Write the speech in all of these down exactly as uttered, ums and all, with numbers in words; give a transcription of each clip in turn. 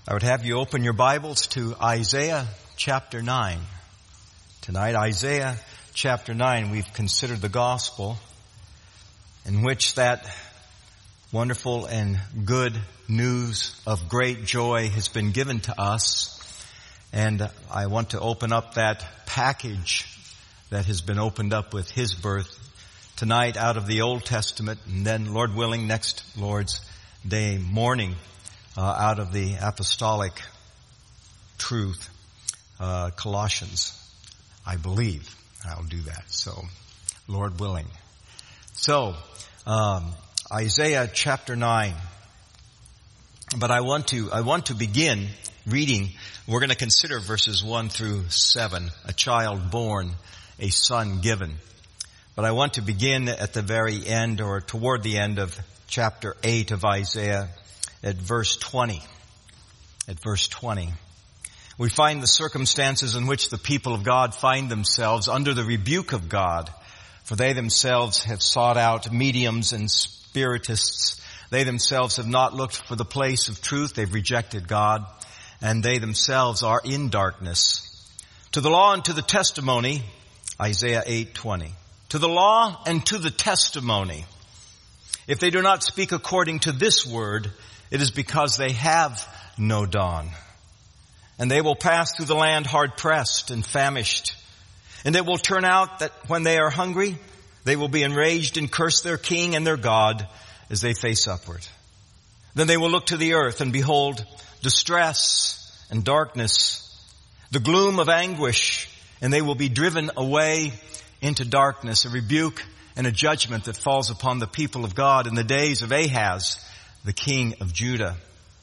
I would have you open your Bibles to Isaiah chapter nine. Tonight, Isaiah chapter nine, we've considered the gospel in which that wonderful and good news of great joy has been given to us. And I want to open up that package that has been opened up with His birth tonight out of the Old Testament, and then, Lord willing, next Lord's Day morning, Uh, out of the apostolic truth, uh, Colossians, I believe. I'll do that. So, Lord willing. So, um, Isaiah chapter nine. But I want to, I want to begin reading. We're going to consider verses one through seven. A child born, a son given. But I want to begin at the very end, or toward the end of chapter eight of Isaiah, at verse twenty. At verse twenty. We find the circumstances in which the people of God find themselves under the rebuke of God. For they themselves have sought out mediums and spiritists. They themselves have not looked for the place of truth. They've rejected God. And they themselves are in darkness. To the law and to the testimony, Isaiah eight twenty. To the law and to the testimony. If they do not speak according to this word, it is because they have no dawn. And they will pass through the land hard pressed and famished. And it will turn out that when they are hungry, they will be enraged and curse their king and their God as they face upward. Then they will look to the earth and behold distress and darkness, the gloom of anguish, and they will be driven away into darkness, a rebuke and a judgment that falls upon the people of God in the days of Ahaz, the king of Judah.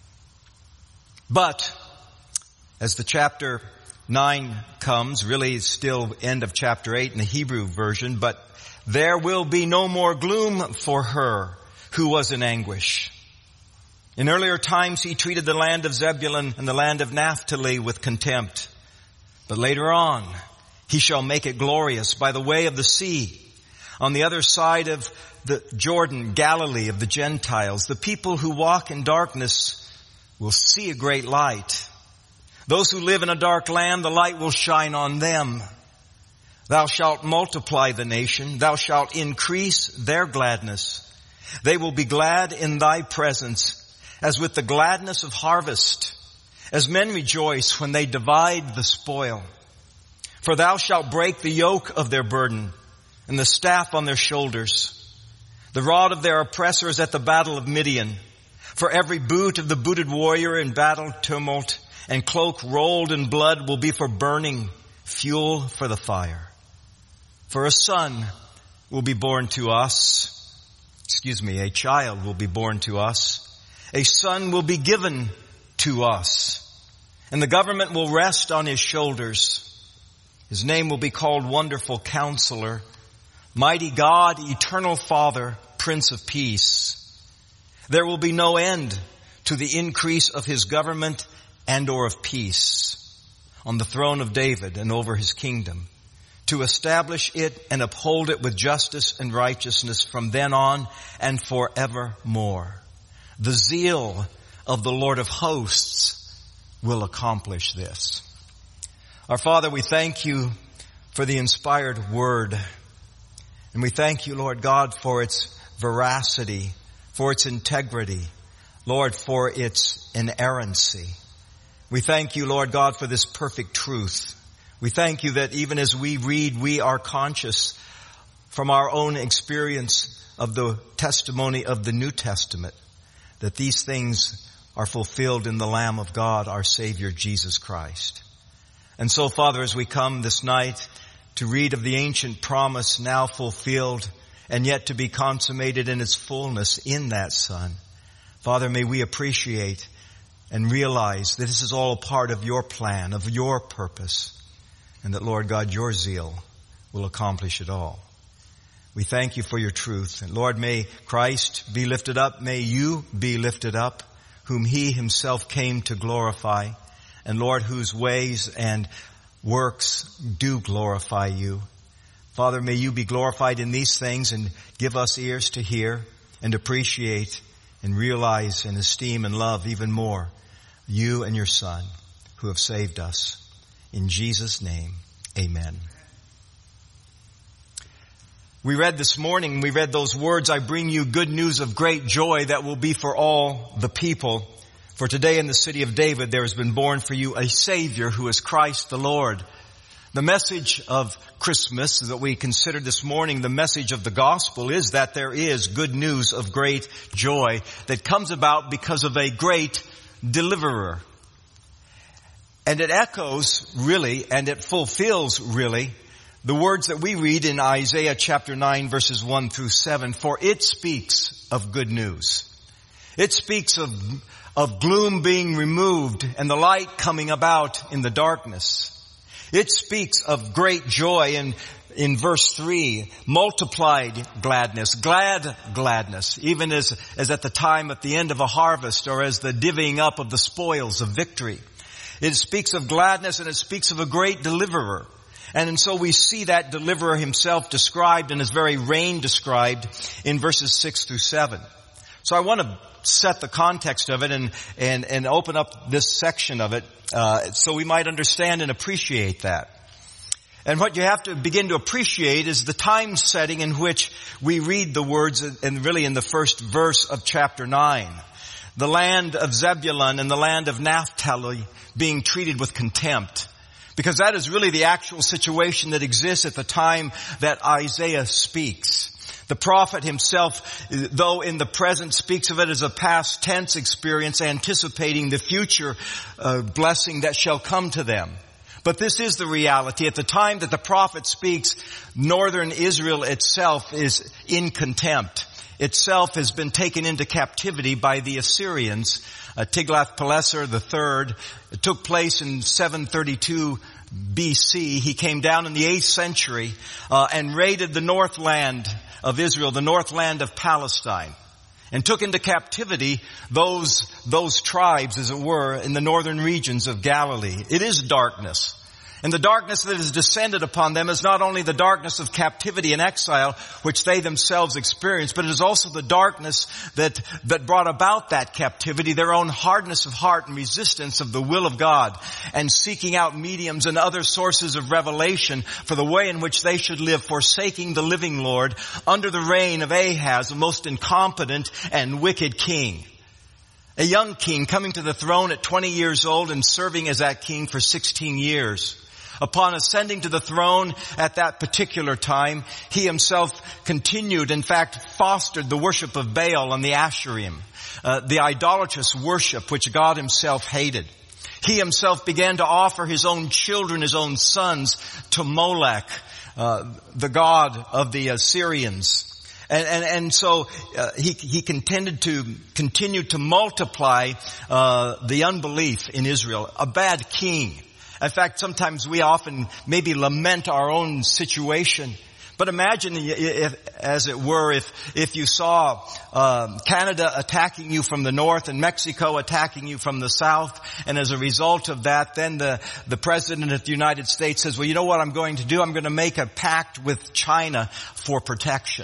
But as the chapter nine comes, really it's still end of chapter eight in the Hebrew version, but there will be no more gloom for her who was in anguish. In earlier times he treated the land of Zebulun and the land of Naphtali with contempt. But later on he shall make it glorious by the way of the sea, on the other side of the Jordan, Galilee of the Gentiles. The people who walk in darkness will see a great light. Those who live in a dark land, the light will shine on them. Thou shalt multiply the nation. Thou shalt increase their gladness. They will be glad in thy presence, as with the gladness of harvest, as men rejoice when they divide the spoil. For thou shalt break the yoke of their burden, and the staff on their shoulders. The rod of their oppressors at the battle of Midian. For every boot of the booted warrior in battle tumult and cloak rolled in blood will be for burning, fuel for the fire. For a son will be born to us. Excuse me, a child will be born to us. A son will be given to us. And the government will rest on his shoulders. His name will be called Wonderful Counselor, Mighty God, Eternal Father, Prince of Peace. There will be no end to the increase of his government and or of peace on the throne of David and over his kingdom, to establish it and uphold it with justice and righteousness from then on and forevermore. The zeal of the Lord of hosts will accomplish this. Our Father, we thank you for the inspired word. And we thank you, Lord God, for its veracity, for its integrity, Lord, for its inerrancy. We thank you, Lord God, for this perfect truth. We thank you that even as we read, we are conscious from our own experience of the testimony of the New Testament that these things are fulfilled in the Lamb of God, our Savior, Jesus Christ. And so, Father, as we come this night to read of the ancient promise now fulfilled and yet to be consummated in its fullness in that Son, Father, may we appreciate and realize that this is all a part of your plan, of your purpose, and that, Lord God, your zeal will accomplish it all. We thank you for your truth. And Lord, may Christ be lifted up. May you be lifted up, whom he himself came to glorify. And Lord, whose ways and works do glorify you. Father, may you be glorified in these things and give us ears to hear and appreciate and realize and esteem and love even more you and your Son who have saved us. In Jesus' name, amen. We read this morning, we read those words, I bring you good news of great joy that will be for all the people. For today in the city of David there has been born for you a Savior who is Christ the Lord. The message of Christmas that we considered this morning, the message of the gospel, is that there is good news of great joy that comes about because of a great deliverer. And it echoes really, and it fulfills really, the words that we read in Isaiah chapter nine verses one through seven, for it speaks of good news. It speaks of, of gloom being removed and the light coming about in the darkness. It speaks of great joy in, in verse three, multiplied gladness, glad gladness, even as, as at the time at the end of a harvest or as the divvying up of the spoils of victory. It speaks of gladness and it speaks of a great deliverer. And, and so we see that deliverer himself described in his very reign described in verses six through seven. So I want to set the context of it and, and, and open up this section of it, uh, so we might understand and appreciate that. And what you have to begin to appreciate is the time setting in which we read the words, and really in the first verse of chapter nine. The land of Zebulun and the land of Naphtali being treated with contempt. Because that is really the actual situation that exists at the time that Isaiah speaks. The prophet himself, though in the present, speaks of it as a past tense experience, anticipating the future uh, blessing that shall come to them. But this is the reality. At the time that the prophet speaks, northern Israel itself is in contempt. Itself has been taken into captivity by the Assyrians. Uh, Tiglath-Pileser the third. It took place in seven thirty-two B C. He came down in the eighth century uh, and raided the northland of Israel, the northland of Palestine, and took into captivity those those tribes, as it were, in the northern regions of Galilee. It is darkness. And the darkness that has descended upon them is not only the darkness of captivity and exile, which they themselves experienced, but it is also the darkness that, that brought about that captivity, their own hardness of heart and resistance of the will of God, and seeking out mediums and other sources of revelation for the way in which they should live, forsaking the living Lord under the reign of Ahaz, a most incompetent and wicked king. A young king coming to the throne at twenty years old and serving as that king for sixteen years. Upon ascending to the throne at that particular time, he himself continued, in fact, fostered the worship of Baal and the Asherim, uh, the idolatrous worship which God himself hated. He himself began to offer his own children, his own sons, to Molech, uh, the god of the Assyrians. And, and, and so uh, he, he contended to continue to multiply uh, the unbelief in Israel. A bad king. In fact, sometimes we often maybe lament our own situation. But imagine, if, as it were, if if you saw uh, Canada attacking you from the north and Mexico attacking you from the south, and as a result of that, then the the President of the United States says, well, you know what I'm going to do? I'm going to make a pact with China for protection.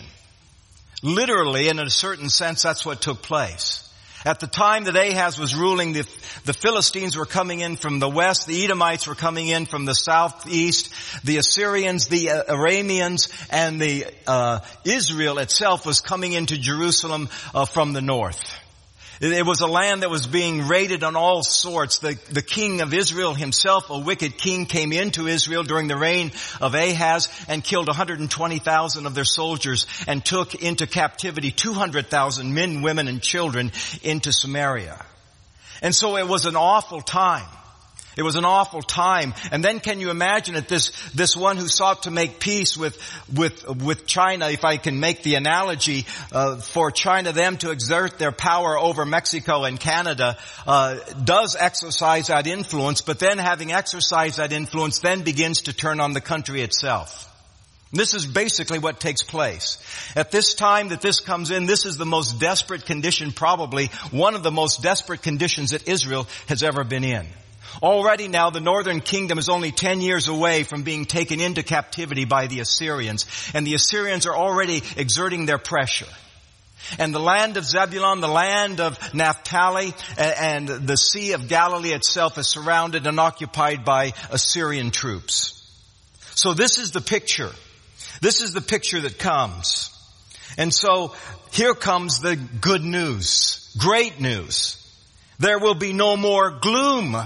Literally, and in a certain sense, that's what took place. At the time that Ahaz was ruling, the, the Philistines were coming in from the west, the Edomites were coming in from the southeast, the Assyrians, the uh, Arameans, and the uh, Israel itself was coming into Jerusalem uh, from the north. It, it was a land that was being raided on all sorts. The, the king of Israel himself, a wicked king, came into Israel during the reign of Ahaz and killed one hundred twenty thousand of their soldiers and took into captivity two hundred thousand men, women, and children into Samaria. And so it was an awful time. It was an awful time. And then can you imagine it, this, this one who sought to make peace with, with, with China, if I can make the analogy, uh, for China, them to exert their power over Mexico and Canada, uh, does exercise that influence, but then having exercised that influence, then begins to turn on the country itself. This is basically what takes place. At this time that this comes in, this is the most desperate condition, probably one of the most desperate conditions that Israel has ever been in. Already now the northern kingdom is only ten years away from being taken into captivity by the Assyrians. And the Assyrians are already exerting their pressure. And the land of Zebulun, the land of Naphtali, and the Sea of Galilee itself is surrounded and occupied by Assyrian troops. So this is the picture. This is the picture that comes. And so here comes the good news, great news. There will be no more gloom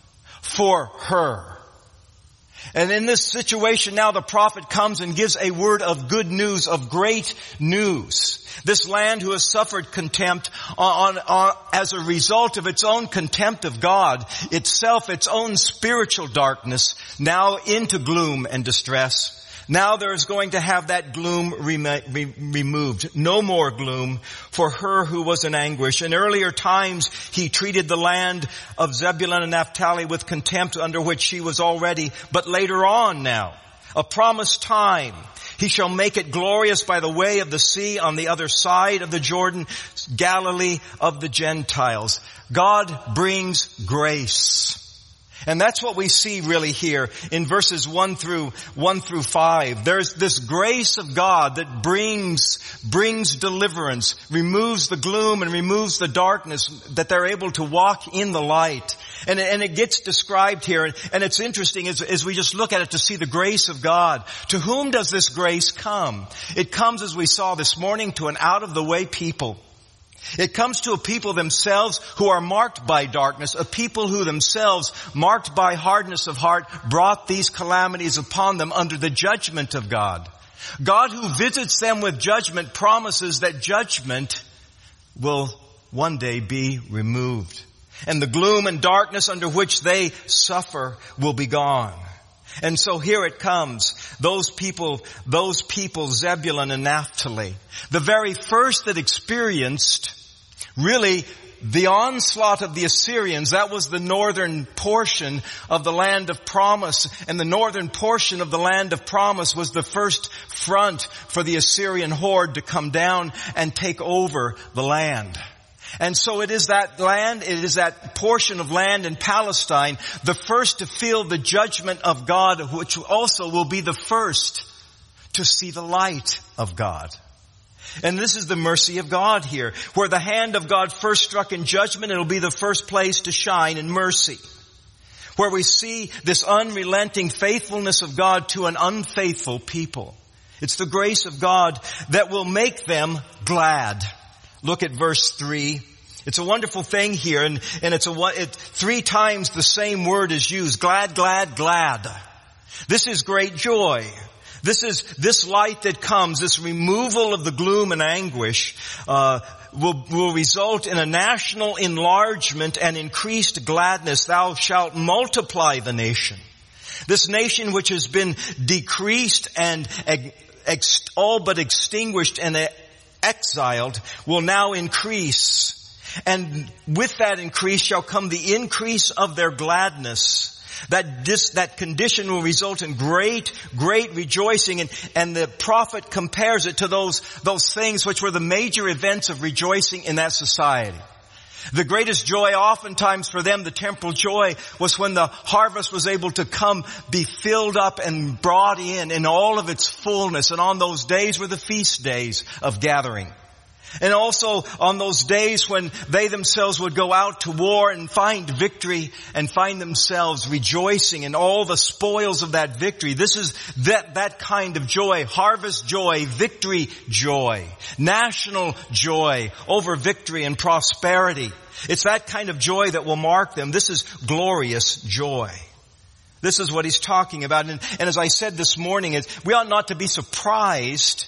for her. And in this situation now the prophet comes and gives a word of good news, of great news. This land who has suffered contempt on, on, on, as a result of its own contempt of God, itself, its own spiritual darkness, now into gloom and distress. Now there is going to have that gloom rem- re- removed. No more gloom for her who was in anguish. In earlier times, he treated the land of Zebulun and Naphtali with contempt under which she was already. But later on now, a promised time, he shall make it glorious by the way of the sea on the other side of the Jordan, Galilee of the Gentiles. God brings grace. And that's what we see really here in verses one through, one through five. There's this grace of God that brings, brings deliverance, removes the gloom and removes the darkness, that they're able to walk in the light. And, and it gets described here, and, and it's interesting as, as we just look at it to see the grace of God. To whom does this grace come? It comes, as we saw this morning, to an out-of-the-way people. It comes to a people themselves who are marked by darkness, a people who themselves, marked by hardness of heart, brought these calamities upon them under the judgment of God. God, who visits them with judgment, promises that judgment will one day be removed. And the gloom and darkness under which they suffer will be gone. And so here it comes. Those people, those people, Zebulun and Naphtali, the very first that experienced really the onslaught of the Assyrians. That was the northern portion of the land of promise. And the northern portion of the land of promise was the first front for the Assyrian horde to come down and take over the land. And so it is that land, it is that portion of land in Palestine, the first to feel the judgment of God, which also will be the first to see the light of God. And this is the mercy of God here. Where the hand of God first struck in judgment, it'll be the first place to shine in mercy. Where we see this unrelenting faithfulness of God to an unfaithful people. It's the grace of God that will make them glad. Look at verse three. It's a wonderful thing here, and, and it's a it, three times the same word is used. Glad, glad, glad. This is great joy. This is this light that comes, this removal of the gloom and anguish, uh, will will result in a national enlargement and increased gladness. Thou shalt multiply the nation. This nation which has been decreased and ex, all but extinguished and exiled will now increase. And with that increase shall come the increase of their gladness. That this, that condition will result in great, great rejoicing. And, and the prophet compares it to those, those things which were the major events of rejoicing in that society. The greatest joy oftentimes for them, the temporal joy, was when the harvest was able to come, be filled up and brought in in all of its fullness. And on those days were the feast days of gathering. And also on those days when they themselves would go out to war and find victory and find themselves rejoicing in all the spoils of that victory. This is that, that kind of joy, harvest joy, victory joy, national joy over victory and prosperity. It's that kind of joy that will mark them. This is glorious joy. This is what he's talking about. And, and as I said this morning, is we ought not to be surprised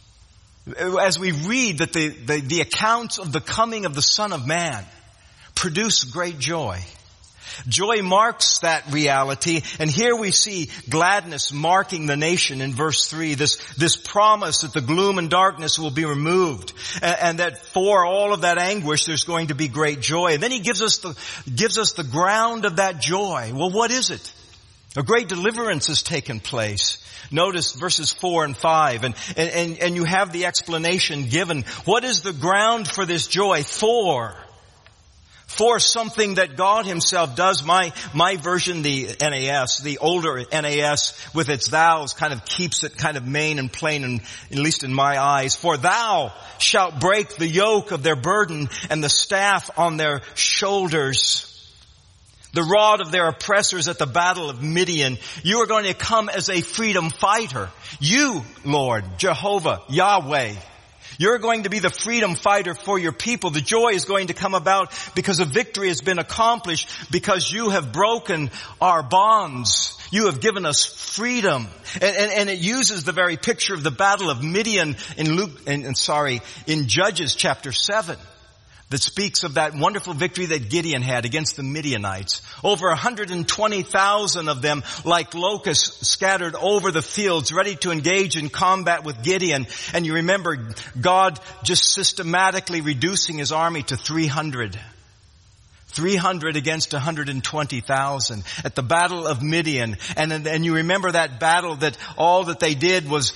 as we read that the, the, the accounts of the coming of the Son of Man produce great joy. Joy marks that reality, and here we see gladness marking the nation in verse three, this, this promise that the gloom and darkness will be removed, and, and that for all of that anguish there's going to be great joy. And then he gives us the, gives us the ground of that joy. Well, what is it? A great deliverance has taken place. Notice verses four and five, and, and, and you have the explanation given. What is the ground for this joy? For, for something that God himself does. My, my version, the N A S, the older N A S with its thous kind of keeps it kind of main and plain, and at least in my eyes. For thou shalt break the yoke of their burden and the staff on their shoulders. The rod of their oppressors at the battle of Midian. You are going to come as a freedom fighter. You, Lord, Jehovah, Yahweh. You're going to be the freedom fighter for your people. The joy is going to come about because a victory has been accomplished, because you have broken our bonds. You have given us freedom. And, and, and it uses the very picture of the battle of Midian in Luke, and, and sorry, in Judges chapter seven. That speaks of that wonderful victory that Gideon had against the Midianites. Over one hundred twenty thousand of them, like locusts, scattered over the fields, ready to engage in combat with Gideon. And you remember God just systematically reducing his army to three hundred. three hundred against one hundred twenty thousand at the battle of Midian. And, and you remember that battle, that all that they did was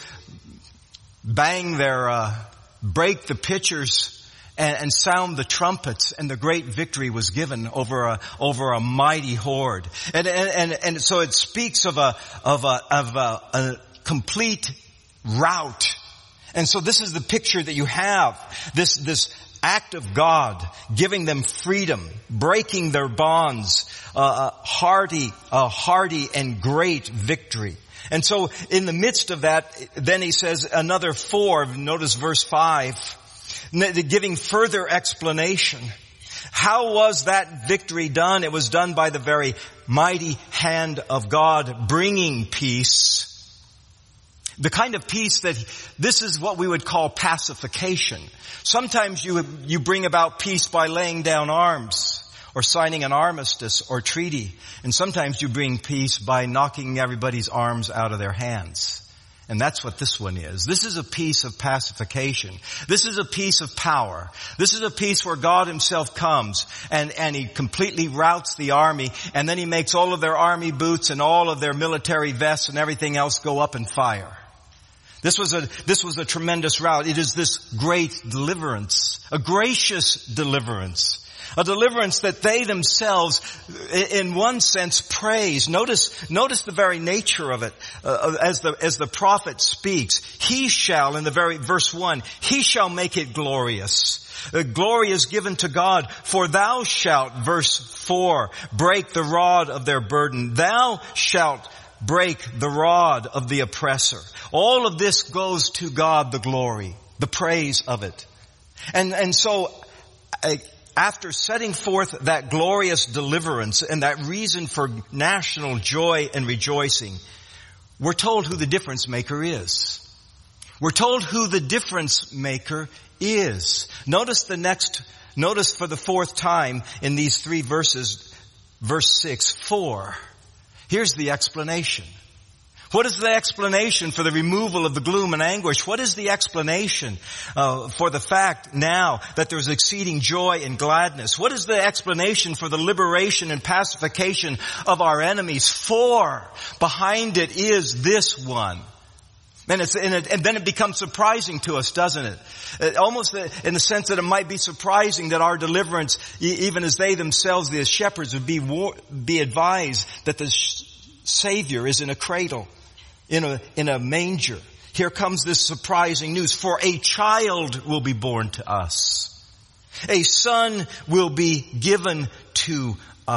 bang their, uh, break the pitchers and, and sound the trumpets, and the great victory was given over a, over a mighty horde. And, and, and, and so it speaks of a, of a, of a, a complete rout. And so this is the picture that you have. This, this act of God giving them freedom, breaking their bonds, uh, a hearty, a hearty and great victory. And so in the midst of that, then he says another four, notice verse five, giving further explanation. How was that victory done? It was done by the very mighty hand of God, bringing peace. The kind of peace that, this is what we would call pacification. Sometimes you, you bring about peace by laying down arms, or signing an armistice or treaty. And sometimes you bring peace by knocking everybody's arms out of their hands. And that's what this one is. This is a piece of pacification. This is a piece of power. This is a piece where God himself comes and, and he completely routs the army, and then he makes all of their army boots and all of their military vests and everything else go up in fire. This was a, this was a tremendous rout. It is this great deliverance, a gracious deliverance. A deliverance that they themselves, in one sense, praise. Notice, notice the very nature of it, uh, as the, as the prophet speaks. He shall, in the very, verse one, he shall make it glorious. Uh, glory is given to God, for thou shalt, verse four, break the rod of their burden. Thou shalt break the rod of the oppressor. All of this goes to God, the glory, the praise of it. And, and so, uh, after setting forth that glorious deliverance and that reason for national joy and rejoicing, we're told who the difference maker is. We're told who the difference maker is. Notice the next, notice for the fourth time in these three verses, verse six, four. Here's the explanation. What is the explanation for the removal of the gloom and anguish? What is the explanation uh, for the fact now that there's exceeding joy and gladness? What is the explanation for the liberation and pacification of our enemies? For behind it is this one. And, it's, and, it, and then it becomes surprising to us, doesn't it? it? Almost in the sense that it might be surprising that our deliverance, even as they themselves, the shepherds, would be, war, be advised that the Savior is in a cradle. In a, in a manger. Here comes this surprising news. For a child will be born to us. A son will be given to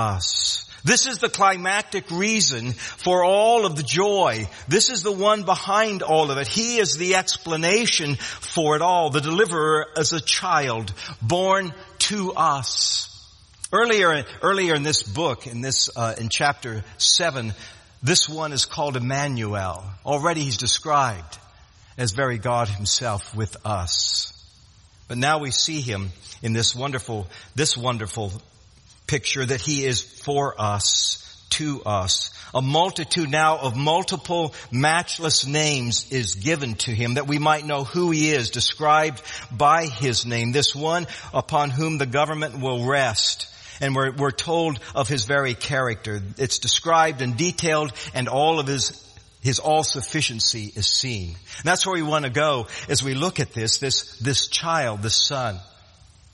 us. This is the climactic reason for all of the joy. This is the one behind all of it. He is the explanation for it all. The deliverer is a child born to us. Earlier, earlier in this book, in this, uh, in chapter seven, this one is called Emmanuel. Already he's described as very God himself with us. But now we see him in this wonderful, this wonderful picture that he is for us, to us. A multitude now of multiple matchless names is given to him that we might know who he is, described by his name. This one upon whom the government will rest. And we're, we're told of his very character. It's described and detailed, and all of his, his all-sufficiency is seen. And that's where we want to go as we look at this, this, this child, this son.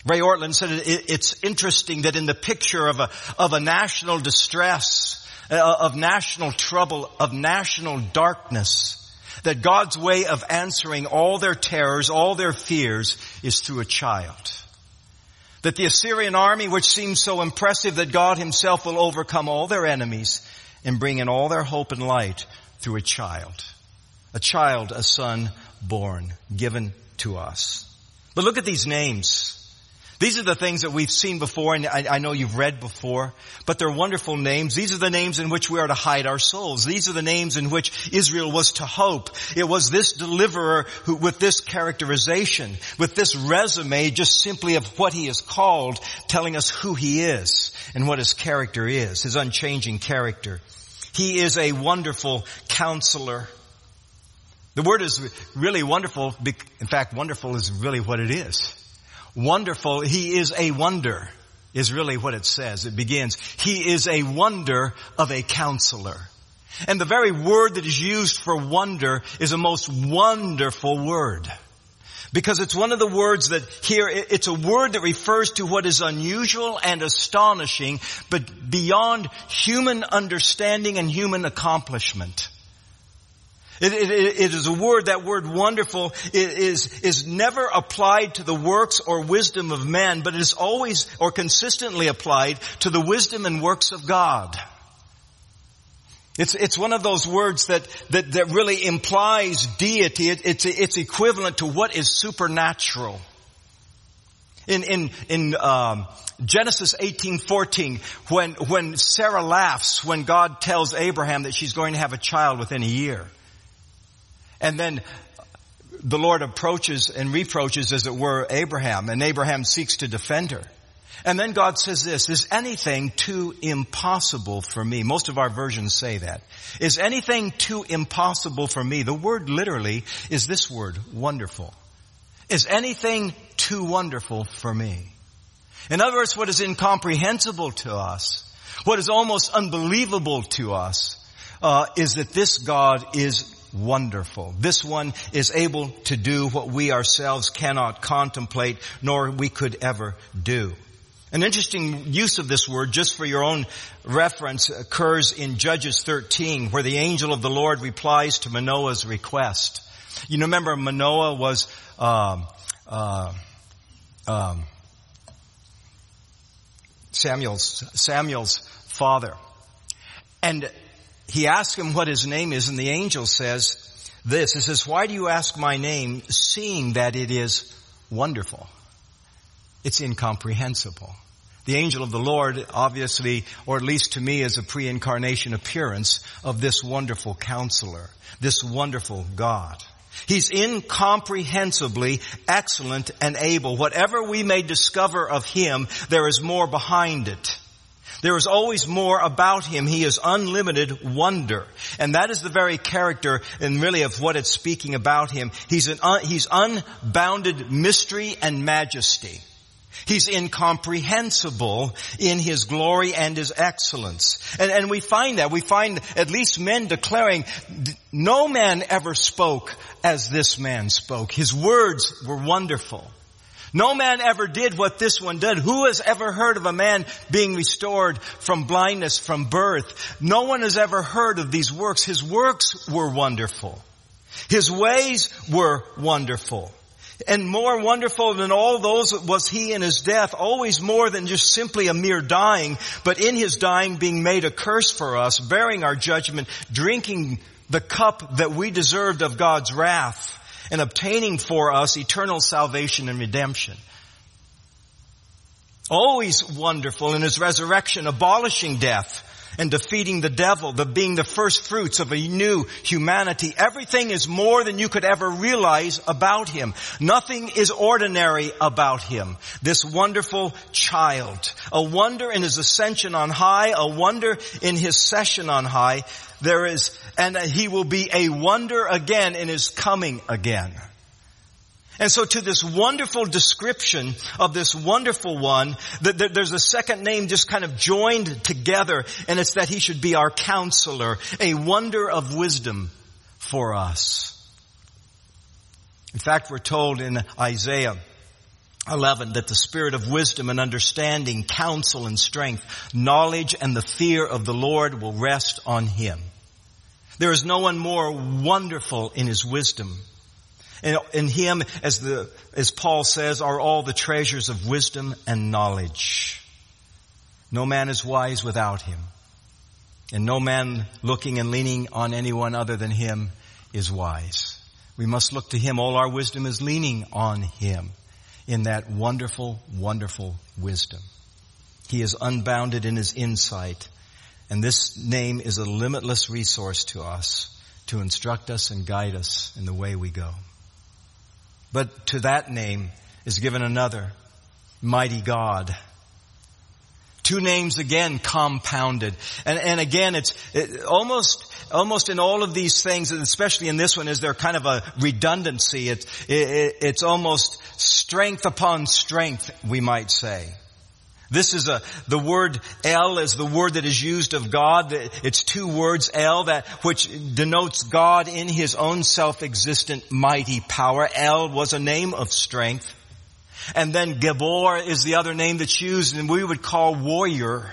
Ray Ortlund said it, it's interesting that in the picture of a, of a national distress, uh, of national trouble, of national darkness, that God's way of answering all their terrors, all their fears, is through a child. That the Assyrian army, which seems so impressive, that God himself will overcome all their enemies and bring in all their hope and light through a child. A child, a son born, given to us. But look at these names. These are the things that we've seen before, and I, I know you've read before, but they're wonderful names. These are the names in which we are to hide our souls. These are the names in which Israel was to hope. It was this deliverer who, with this characterization, with this resume just simply of what he is called, telling us who he is and what his character is, his unchanging character. He is a wonderful counselor. The word is really wonderful. In fact, wonderful is really what it is. Wonderful, he is a wonder, is really what it says. It begins, he is a wonder of a counselor. And the very word that is used for wonder is a most wonderful word. Because it's one of the words that here, it's a word that refers to what is unusual and astonishing, but beyond human understanding and human accomplishment. It, it, it is a word, that word wonderful is, is never applied to the works or wisdom of men, but it is always or consistently applied to the wisdom and works of God. It's, it's one of those words that, that, that really implies deity. It, it's, it's equivalent to what is supernatural. In, in, in, um, Genesis eighteen fourteen, when, when Sarah laughs, when God tells Abraham that she's going to have a child within a year. And then the Lord approaches and reproaches, as it were, Abraham, and Abraham seeks to defend her. And then God says this, is anything too impossible for me? Most of our versions say that. Is anything too impossible for me? The word literally is this word, wonderful. Is anything too wonderful for me? In other words, what is incomprehensible to us, what is almost unbelievable to us, uh, is that this God is wonderful. This one is able to do what we ourselves cannot contemplate, nor we could ever do. An interesting use of this word, just for your own reference, occurs in Judges thirteen, where the angel of the Lord replies to Manoah's request. You remember Manoah was um, uh, um, Samuel's Samuel's father, and he asked him what his name is, and the angel says this. It says, why do you ask my name, seeing that it is wonderful? It's incomprehensible. The angel of the Lord, obviously, or at least to me, is a pre-incarnation appearance of this wonderful counselor, this wonderful God. He's incomprehensibly excellent and able. Whatever we may discover of him, there is more behind it. There is always more about him. He is unlimited wonder. And that is the very character and really of what it's speaking about him. He's an un, he's unbounded mystery and majesty. He's incomprehensible in his glory and his excellence. And, and we find that. We find at least men declaring, no man ever spoke as this man spoke. His words were wonderful. No man ever did what this one did. Who has ever heard of a man being restored from blindness from birth? No one has ever heard of these works. His works were wonderful. His ways were wonderful. And more wonderful than all those was he in his death, always more than just simply a mere dying, but in his dying being made a curse for us, bearing our judgment, drinking the cup that we deserved of God's wrath, and obtaining for us eternal salvation and redemption. Always wonderful in his resurrection, abolishing death and defeating the devil, the being the first fruits of a new humanity. Everything is more than you could ever realize about him. Nothing is ordinary about him. This wonderful child, a wonder in his ascension on high, a wonder in his session on high. There is, and he will be a wonder again in his coming again. And so to this wonderful description of this wonderful one, there's a second name just kind of joined together, and it's that he should be our counselor, a wonder of wisdom for us. In fact, we're told in Isaiah eleven, that the spirit of wisdom and understanding, counsel and strength, knowledge and the fear of the Lord will rest on him. There is no one more wonderful in his wisdom. And in him, as the, as Paul says, are all the treasures of wisdom and knowledge. No man is wise without him. And no man looking and leaning on anyone other than him is wise. We must look to him. All our wisdom is leaning on him in that wonderful, wonderful wisdom. He is unbounded in his insight. And this name is a limitless resource to us to instruct us and guide us in the way we go. But to that name is given another, Mighty God. Two names again compounded. And, and again, it's it, almost, almost in all of these things, and especially in this one, is there kind of a redundancy. It, it, it's almost strength upon strength, we might say. This is a, the word El is the word that is used of God. It's two words, El, that, which denotes God in his own self-existent mighty power. El was a name of strength. And then Gabor is the other name that's used, and we would call warrior.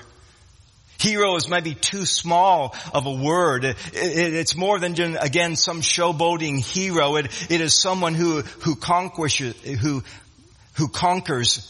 Hero is maybe too small of a word. It, it, it's more than, again, some showboating hero. It, it is someone who, who conquers, who, who conquers.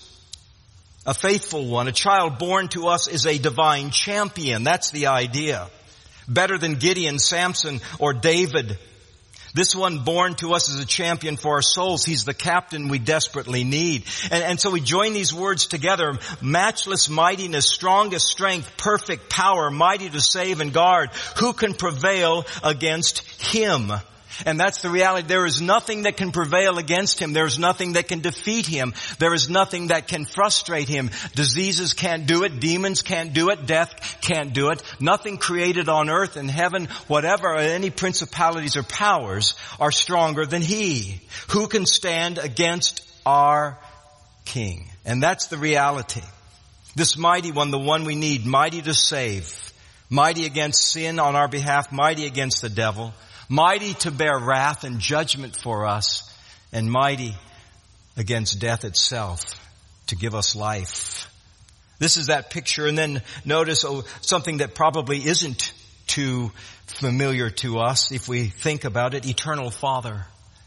A faithful one. A child born to us is a divine champion. That's the idea. Better than Gideon, Samson, or David. This one born to us is a champion for our souls. He's the captain we desperately need. And, and so we join these words together. Matchless mightiness, strongest strength, perfect power, mighty to save and guard. Who can prevail against him? And that's the reality. There is nothing that can prevail against him. There is nothing that can defeat him. There is nothing that can frustrate him. Diseases can't do it. Demons can't do it. Death can't do it. Nothing created on earth and heaven, whatever, any principalities or powers are stronger than he. Who can stand against our King? And that's the reality. This mighty one, the one we need, mighty to save, mighty against sin on our behalf, mighty against the devil, mighty to bear wrath and judgment for us, and mighty against death itself to give us life. This is that picture. And then notice oh, something that probably isn't too familiar to us if we think about it, eternal Father.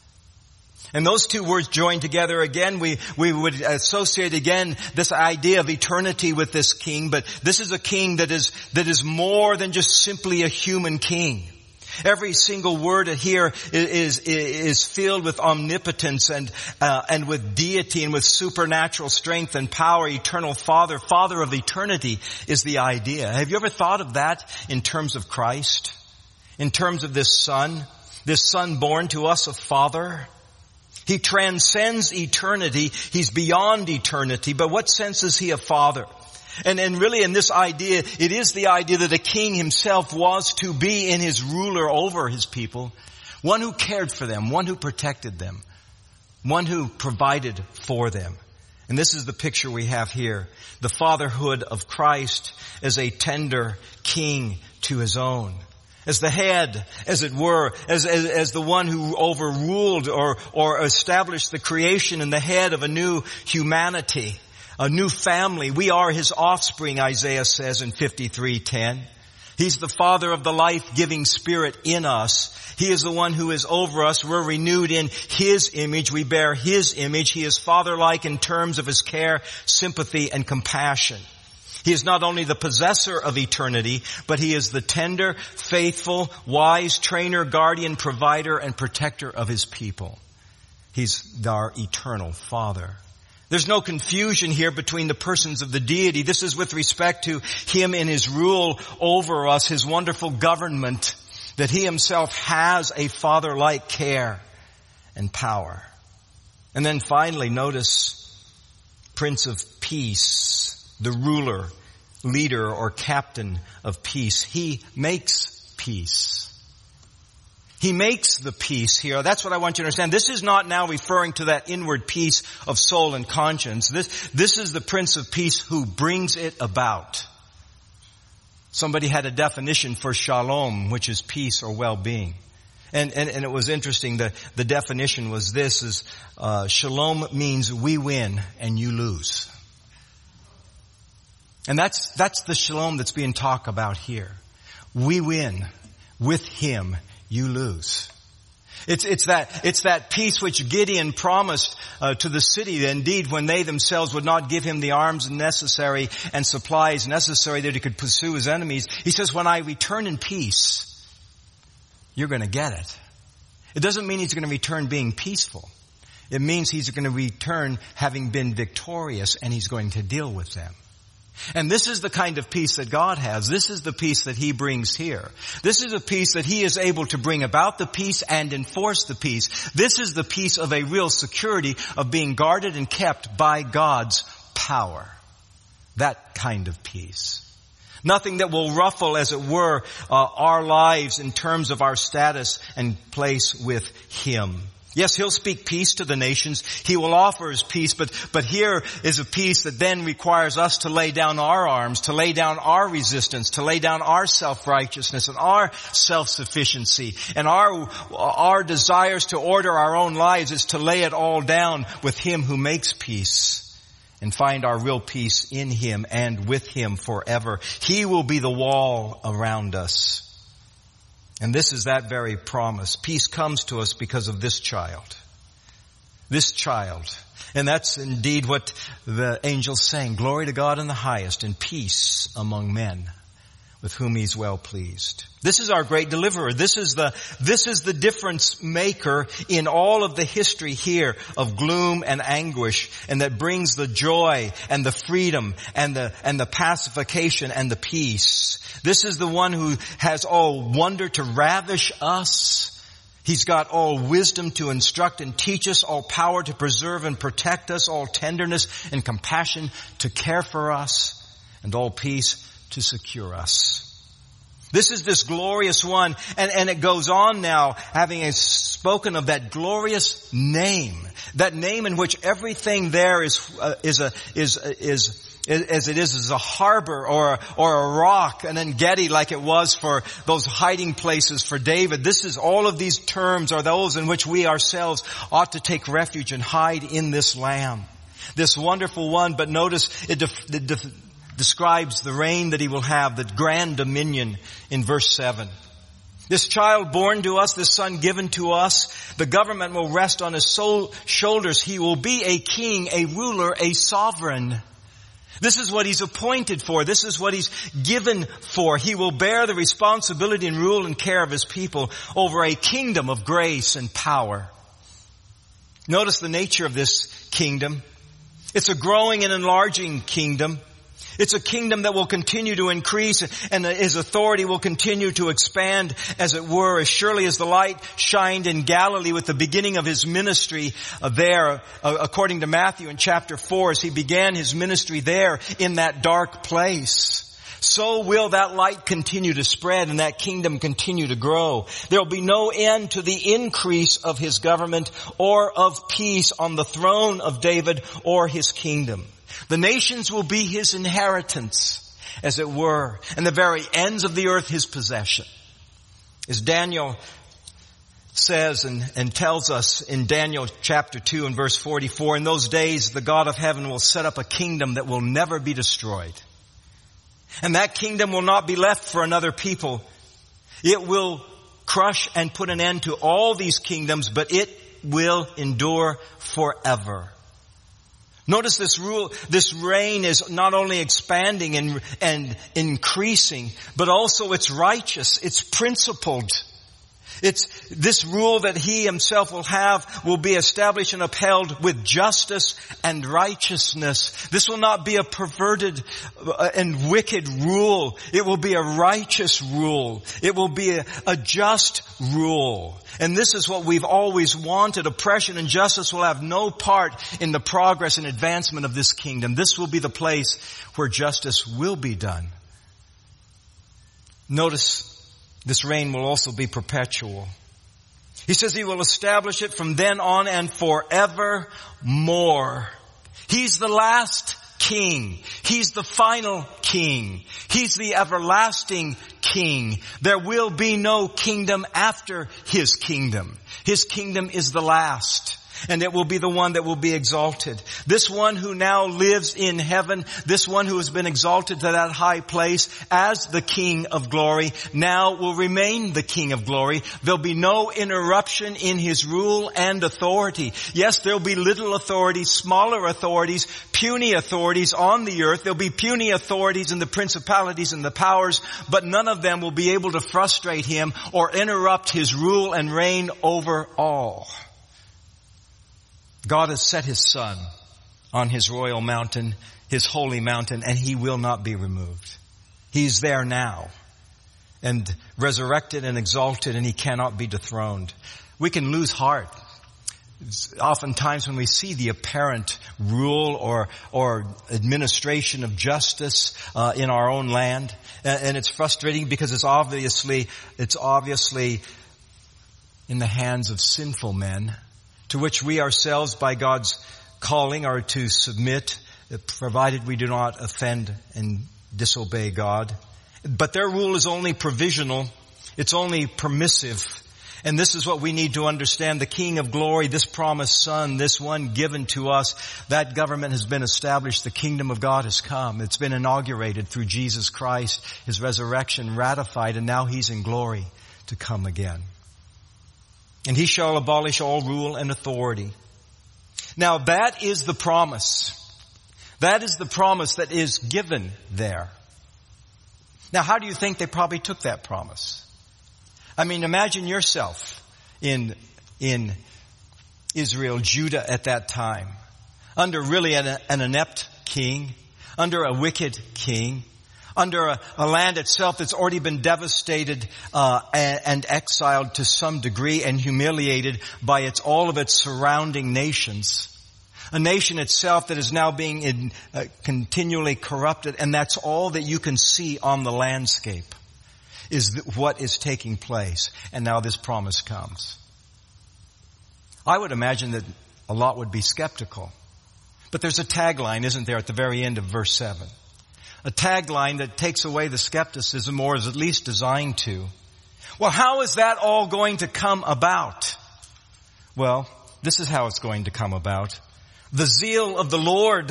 And those two words joined together again, we, we would associate again this idea of eternity with this king, but this is a king that is, that is more than just simply a human king. Every single word here is, is, is filled with omnipotence and, uh, and with deity and with supernatural strength and power. Eternal Father, Father of eternity is the idea. Have you ever thought of that in terms of Christ? In terms of this Son? This Son born to us, a Father? He transcends eternity. He's beyond eternity. But what sense is he a Father? And, and really in this idea, it is the idea that a king himself was to be in his ruler over his people. One who cared for them, one who protected them, one who provided for them. And this is the picture we have here. The fatherhood of Christ as a tender king to his own. As the head, as it were, as, as, as the one who overruled or, or established the creation and the head of a new humanity. A new family. We are his offspring, Isaiah says in fifty-three ten. He's the Father of the life-giving Spirit in us. He is the one who is over us. We're renewed in his image. We bear his image. He is Father-like in terms of his care, sympathy, and compassion. He is not only the possessor of eternity, but he is the tender, faithful, wise trainer, guardian, provider, and protector of his people. He's our eternal Father. There's no confusion here between the persons of the deity. This is with respect to him in his rule over us, his wonderful government, that he himself has a father-like care and power. And then finally, notice Prince of Peace, the ruler, leader, or captain of peace. He makes peace. He makes the peace here. That's what I want you to understand. This is not now referring to that inward peace of soul and conscience. This, this is the Prince of Peace who brings it about. Somebody had a definition for shalom, which is peace or well-being. And, and, and it was interesting. The, the definition was this is, uh, shalom means we win and you lose. And that's, that's the shalom that's being talked about here. We win. With him, you lose. It's, it's that, it's that peace which Gideon promised uh, to the city. Indeed, when they themselves would not give him the arms necessary and supplies necessary that he could pursue his enemies, he says, when I return in peace, you're going to get it. It doesn't mean he's going to return being peaceful. It means he's going to return having been victorious, and he's going to deal with them. And this is the kind of peace that God has. This is the peace that he brings here. This is a peace that he is able to bring about the peace and enforce the peace. This is the peace of a real security of being guarded and kept by God's power. That kind of peace. Nothing that will ruffle, as it were, uh, our lives in terms of our status and place with him. Yes, he'll speak peace to the nations. He will offer his peace, but, but here is a peace that then requires us to lay down our arms, to lay down our resistance, to lay down our self-righteousness and our self-sufficiency. And our, our desires to order our own lives is to lay it all down with him who makes peace and find our real peace in him and with him forever. He will be the wall around us. And this is that very promise. Peace comes to us because of this child. This child. And that's indeed what the angel's saying. Glory to God in the highest, and peace among men with whom he's well pleased. This is our great deliverer. This is the, this is the difference maker in all of the history here of gloom and anguish, and that brings the joy and the freedom and the, and the pacification and the peace. This is the one who has all wonder to ravish us. He's got all wisdom to instruct and teach us, all power to preserve and protect us, all tenderness and compassion to care for us, and all peace to secure us. This is this glorious one, and, and it goes on now, having spoken of that glorious name, that name in which everything there is uh, is a is is. As it is as a harbor or or a rock, and then Gedi like it was for those hiding places for David. This is all of these terms are those in which we ourselves ought to take refuge and hide in this Lamb, this wonderful one. But notice it, def, it def, describes the reign that he will have, the grand dominion in verse seven. This child born to us, this son given to us, the government will rest on his soul, shoulders. He will be a king, a ruler, a sovereign. This is what he's appointed for. This is what he's given for. He will bear the responsibility and rule and care of his people over a kingdom of grace and power. Notice the nature of this kingdom. It's a growing and enlarging kingdom. It's a kingdom that will continue to increase, and his authority will continue to expand, as it were, as surely as the light shined in Galilee with the beginning of his ministry uh, there, uh, according to Matthew in chapter four, as he began his ministry there in that dark place. So will that light continue to spread and that kingdom continue to grow. There will be no end to the increase of his government or of peace on the throne of David or his kingdom. The nations will be his inheritance, as it were, and the very ends of the earth his possession. As Daniel says and, and tells us in Daniel chapter two and verse forty-four, in those days the God of heaven will set up a kingdom that will never be destroyed. And that kingdom will not be left for another people. It will crush and put an end to all these kingdoms, but it will endure forever. Notice this rule, this reign is not only expanding and, and increasing, but also it's righteous, it's principled. It's this rule that he himself will have will be established and upheld with justice and righteousness. This will not be a perverted and wicked rule. It will be a righteous rule. It will be a, a just rule. And this is what we've always wanted. Oppression and justice will have no part in the progress and advancement of this kingdom. This will be the place where justice will be done. Notice this reign will also be perpetual. He says he will establish it from then on and forevermore. He's the last king. He's the final king. He's the everlasting king. There will be no kingdom after his kingdom. His kingdom is the last. And it will be the one that will be exalted. This one who now lives in heaven, this one who has been exalted to that high place as the King of glory, now will remain the King of glory. There'll be no interruption in his rule and authority. Yes, there'll be little authorities, smaller authorities, puny authorities on the earth. There'll be puny authorities in the principalities and the powers, but none of them will be able to frustrate him or interrupt his rule and reign over all. God has set his Son on his royal mountain, his holy mountain, and he will not be removed. He's there now and resurrected and exalted, and he cannot be dethroned. We can lose heart. Oftentimes when we see the apparent rule or or administration of justice uh, in our own land, and, and it's frustrating because it's obviously it's obviously in the hands of sinful men, to which we ourselves, by God's calling, are to submit, provided we do not offend and disobey God. But their rule is only provisional. It's only permissive. And this is what we need to understand. The King of glory, this promised Son, this one given to us, that government has been established. The kingdom of God has come. It's been inaugurated through Jesus Christ, his resurrection ratified, and now he's in glory to come again. And he shall abolish all rule and authority. Now that is the promise. That is the promise that is given there. Now how do you think they probably took that promise? I mean, imagine yourself in, in Israel, Judah at that time, under really an, an inept king, under a wicked king, under a, a land itself that's already been devastated uh, and, and exiled to some degree and humiliated by its all of its surrounding nations. A nation itself that is now being in, uh, continually corrupted, and that's all that you can see on the landscape is th- what is taking place. And now this promise comes. I would imagine that a lot would be skeptical. But there's a tagline, isn't there, at the very end of verse seven? A tagline that takes away the skepticism, or is at least designed to. Well, how is that all going to come about? Well, this is how it's going to come about. The zeal of the Lord,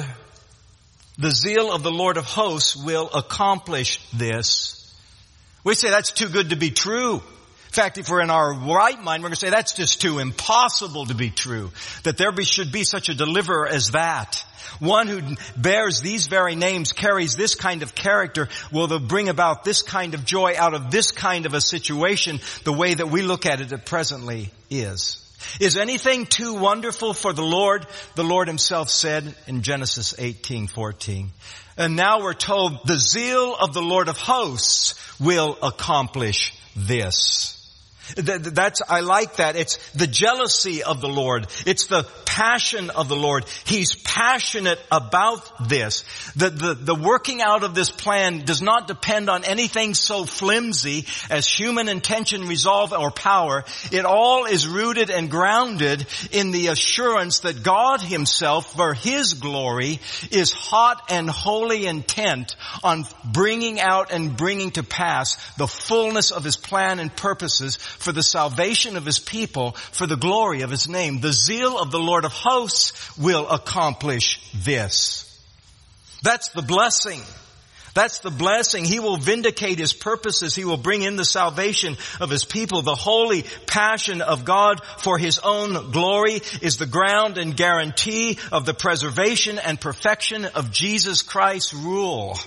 the zeal of the Lord of hosts will accomplish this. We say that's too good to be true. In fact, if we're in our right mind, we're going to say that's just too impossible to be true. That there be, should be such a deliverer as that. One who bears these very names, carries this kind of character, will bring about this kind of joy out of this kind of a situation, the way that we look at it it presently is. Is anything too wonderful for the Lord? The Lord himself said in Genesis eighteen fourteen. And now we're told the zeal of the Lord of hosts will accomplish this. That's, I like that. It's the jealousy of the Lord. It's the passion of the Lord. He's passionate about this. The, the, the working out of this plan does not depend on anything so flimsy as human intention, resolve, or power. It all is rooted and grounded in the assurance that God himself, for his glory, is hot and wholly intent on bringing out and bringing to pass the fullness of his plan and purposes for the salvation of his people, for the glory of his name. The zeal of the Lord of hosts will accomplish this. That's the blessing. That's the blessing. He will vindicate his purposes. He will bring in the salvation of his people. The holy passion of God for his own glory is the ground and guarantee of the preservation and perfection of Jesus Christ's rule.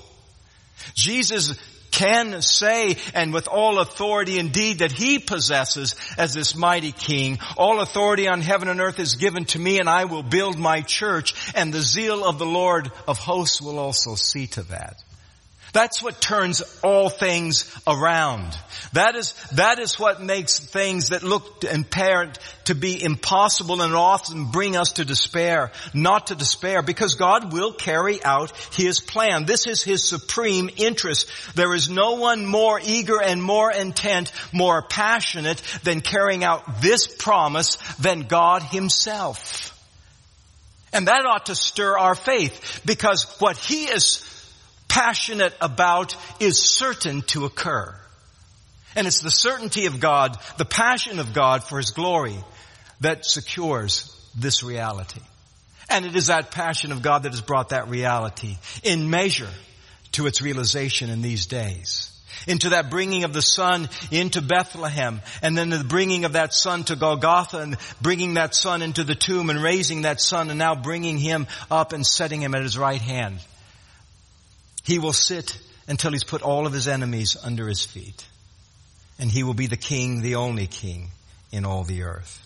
Jesus can say, and with all authority indeed that he possesses as this mighty king, all authority on heaven and earth is given to me, and I will build my church, and the zeal of the Lord of hosts will also see to that. That's what turns all things around. That is, that is what makes things that look apparent to be impossible and often bring us to despair, not to despair, because God will carry out his plan. This is his supreme interest. There is no one more eager and more intent, more passionate than carrying out this promise than God himself. And that ought to stir our faith, because what he is passionate about is certain to occur. And it's the certainty of God, the passion of God for his glory, that secures this reality. And it is that passion of God that has brought that reality in measure to its realization in these days. Into that bringing of the Son into Bethlehem, and then the bringing of that Son to Golgotha, and bringing that Son into the tomb, and raising that Son, and now bringing him up and setting him at his right hand. He will sit until he's put all of his enemies under his feet. And he will be the King, the only King in all the earth.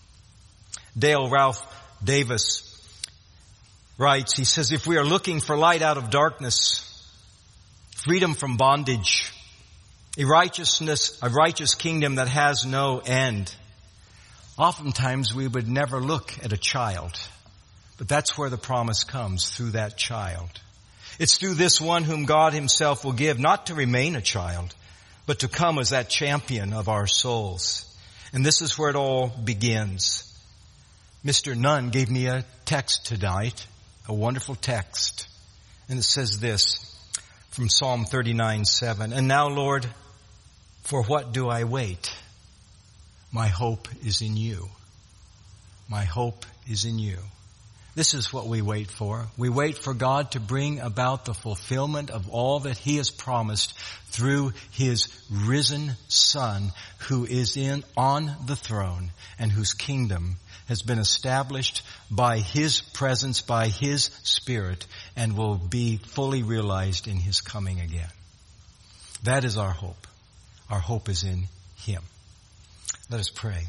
Dale Ralph Davis writes, he says, if we are looking for light out of darkness, freedom from bondage, a righteousness, a righteous kingdom that has no end, oftentimes we would never look at a child. But that's where the promise comes, through that child. It's through this one whom God himself will give, not to remain a child, but to come as that champion of our souls. And this is where it all begins. Mister Nunn gave me a text tonight, a wonderful text. And it says this from Psalm thirty-nine seven. And now, Lord, for what do I wait? My hope is in you. My hope is in you. This is what we wait for. We wait for God to bring about the fulfillment of all that he has promised through his risen Son, who is in on the throne and whose kingdom has been established by his presence, by his Spirit, and will be fully realized in his coming again. That is our hope. Our hope is in him. Let us pray.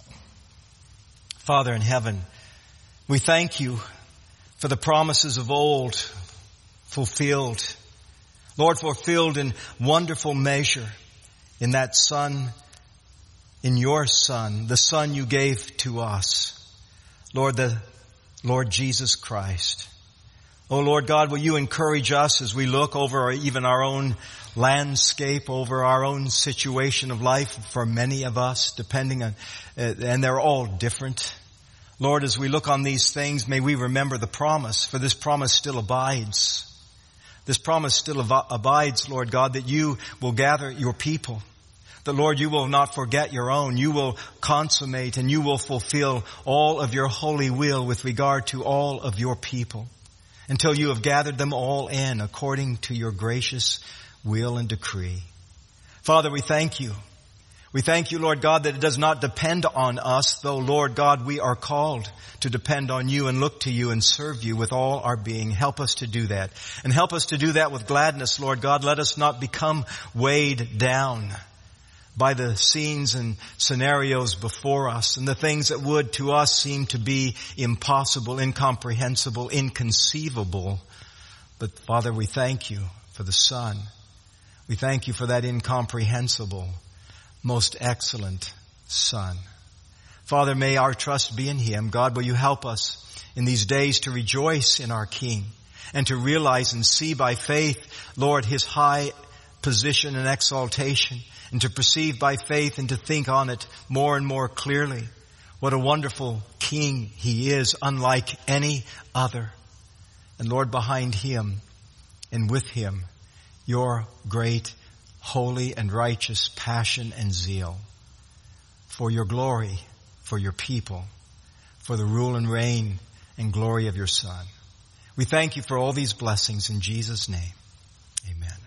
Father in heaven, we thank you for the promises of old fulfilled. Lord, fulfilled in wonderful measure in that Son, in your Son, the Son you gave to us. Lord, the Lord Jesus Christ. Oh Lord God, will you encourage us as we look over our, even our own landscape, over our own situation of life for many of us, depending on, uh, and they're all different. Lord, as we look on these things, may we remember the promise, for this promise still abides. This promise still ab- abides, Lord God, that you will gather your people. That, Lord, you will not forget your own. You will consummate and you will fulfill all of your holy will with regard to all of your people, until you have gathered them all in according to your gracious will and decree. Father, we thank you. We thank you, Lord God, that it does not depend on us, though, Lord God, we are called to depend on you and look to you and serve you with all our being. Help us to do that. And help us to do that with gladness, Lord God. Let us not become weighed down by the scenes and scenarios before us and the things that would to us seem to be impossible, incomprehensible, inconceivable. But Father, we thank you for the Son. We thank you for that incomprehensible, most excellent Son. Father, may our trust be in him. God, will you help us in these days to rejoice in our King and to realize and see by faith, Lord, his high position and exaltation, and to perceive by faith and to think on it more and more clearly. What a wonderful King he is, unlike any other. And Lord, behind him and with him, your great, holy and righteous passion and zeal for your glory, for your people, for the rule and reign and glory of your Son. We thank you for all these blessings in Jesus' name. Amen.